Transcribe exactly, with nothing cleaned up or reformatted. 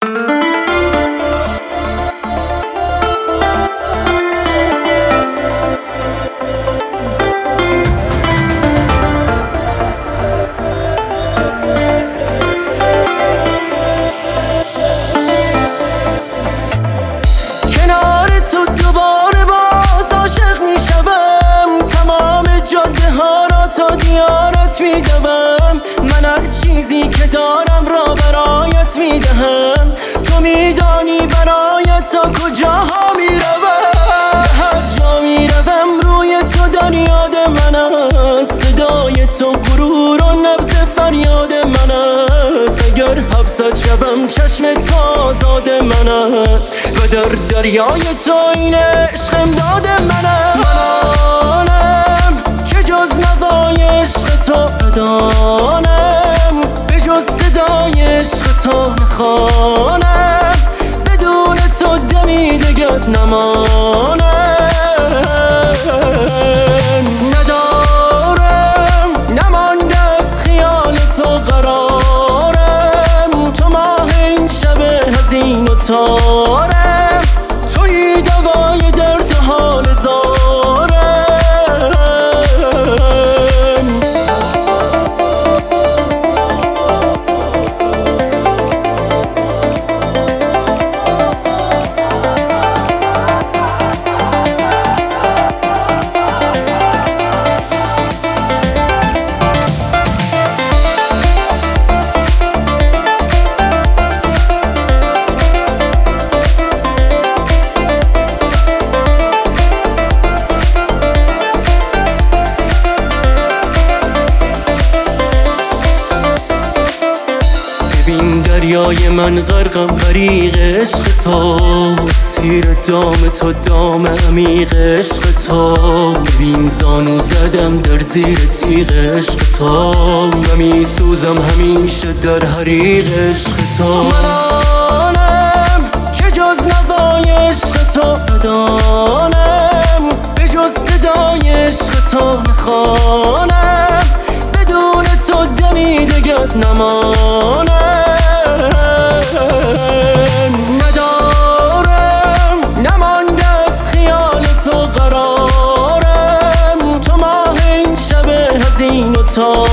من هر چیزی که دارم را برایت میدهم، تو میدانی برای تا کجاها میروم. هر جا میروم روی تو در یاد من است، صدای تو غرور و نبض فریاد من است. اگر حبست شوم چشم تو آزاد من است و در دریای تو این عشق امداد من است. من آنم که جز نوای عشق تو ندانم، به جز صدای عشق تو نخوانم، بدون تو دمی دگر نمانم. ندارم نمانده از خیال تو قرارم، تو ماه این شب حزین و تارم، تویی دوای درد و حال زارم. دریای من غرقم غریق عشق تو، سیر دام تو دام عمیق عشق تو. ببین زانو زدم در زیر تیغ عشق تو، نمی سوزم همیشه در حریق عشق تو. من آنم که جز نوای عشق تو ندانم، به جز صدای عشق تو نخوانم، بدون تو دمی دگر نمانم. ندارم نمانده از خیال تو قرارم، تو ماه این شب حزین و تارم،